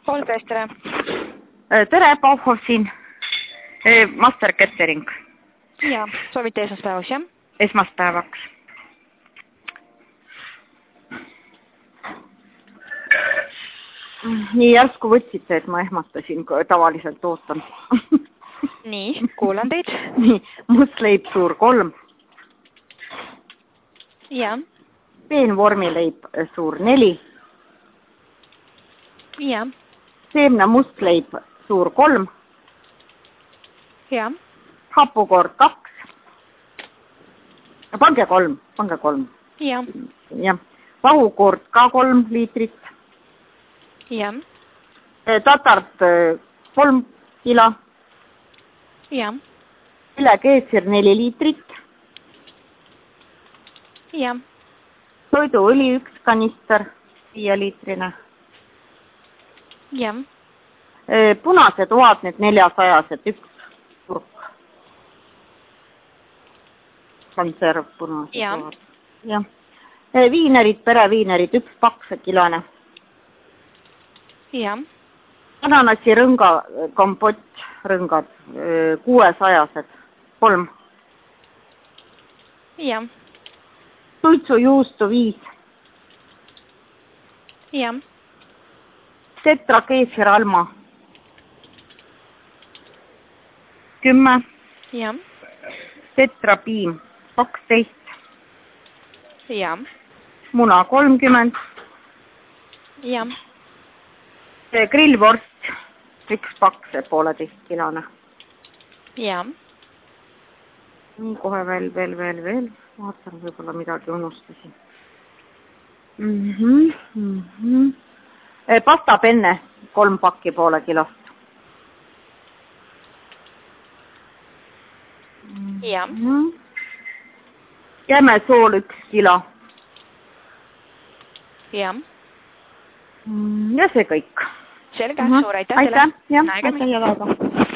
Olga, tere. Tere, Bauhof siin. Master Catering. Ja, soovite esmaspäevaks, jah? Esmaspäevaks. Nii järsku võtsite, et ma ehmastasin, kui tavaliselt ootan. Nii, kuulan teid. Nii, mustleib suur 3. Ja. Peenvormileib suur 4. Ja. Seemne mustleib suur 3. Ja. Hapukord 2. Pange 3, pange 3. Ja. Ja. Vahukord ka 3 liitrit. Ja. Tatart 3 kilo. Ja. Vilekeetsir 4 liitrit. Ja. Toiduõli 1 kanister, 5 liitrine. Ja. Punased oad, need 400-sed, 1 purk. Konserv punased oad. Ja. Viinerid, pereviinerid, 1 pakse kilone. Ja. Ananasi rõnga kompott, rõngad, 600-sed, 3. Ja. Suitsujuustu 5. Ja. Setra keefir alma 10. Ja. Setra piim 12. Ja. Muna 30. Ja. Grillvorst 1 pakse, 1,5 kilone. Ja. Nii, kohe veel. Vaatan, võib-olla midagi unustasin. Pasta penne 3 pakki, 1,5 kilost. Ja. Jämesool 1 kilo. Ja. Ja see kõik. Selge, suur aitäh teile. Aitäh, jah, aitäh ja väga.